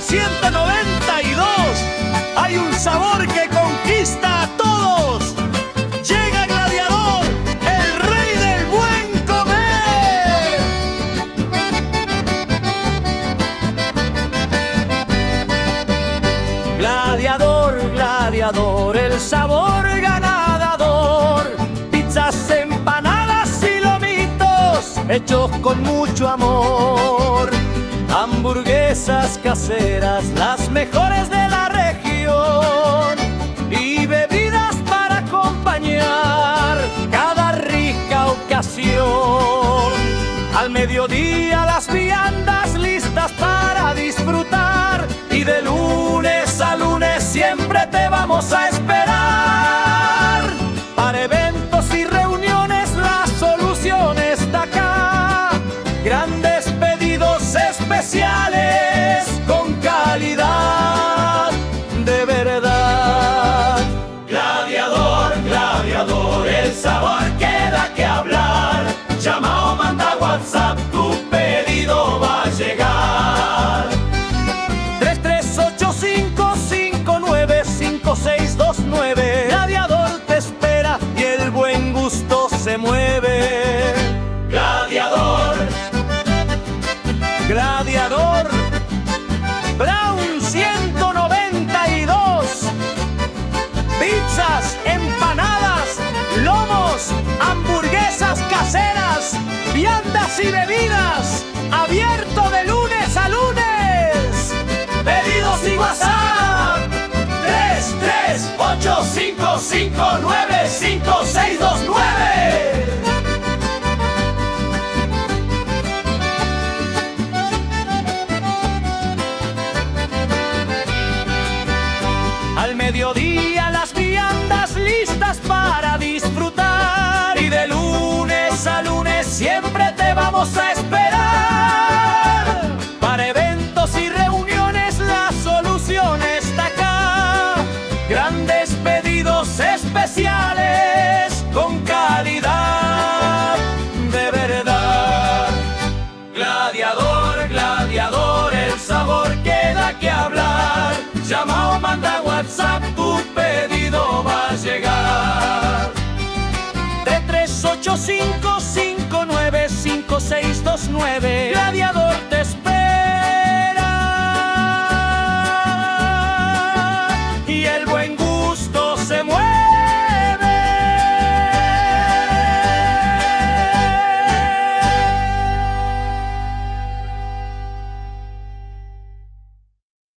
1992. Hay un sabor que conquista a todos. Llega Gladiador, el rey del buen comer. Gladiador, gladiador, el sabor ganador. Pizzas, empanadas y lomitos hechos con mucho amor. Hamburguesas caseras, las mejores de la región. Y bebidas para acompañar cada rica ocasión. Al mediodía las viandas listas para disfrutar. Y de lunes a lunes siempre te vamos a esperar. Para eventos y reuniones la solución está acá. Grandes pedidos especiales con calidad de verdad. Gladiador, gladiador, el sabor queda que hablar. Llama o manda WhatsApp, tu pedido va a llegar. 3385595629. Gladiador te espera y el buen gusto se mueve. Gladiador, gladiador, Brown 192. Pizzas, empanadas, lomos, hamburguesas caseras, viandas y bebidas. Abierto de lunes a lunes. Pedidos y WhatsApp 3385595629. Al mediodía las viandas listas para disfrutar. Y de lunes a lunes siempre te vamos a esperar. Para eventos y reuniones la solución está acá. Grandes pedidos especiales con calidad de verdad. Gladiador, gladiador, el sabor queda que hablar. Llama o manda WhatsApp, tu pedido va a llegar. 3385595629. Gladiador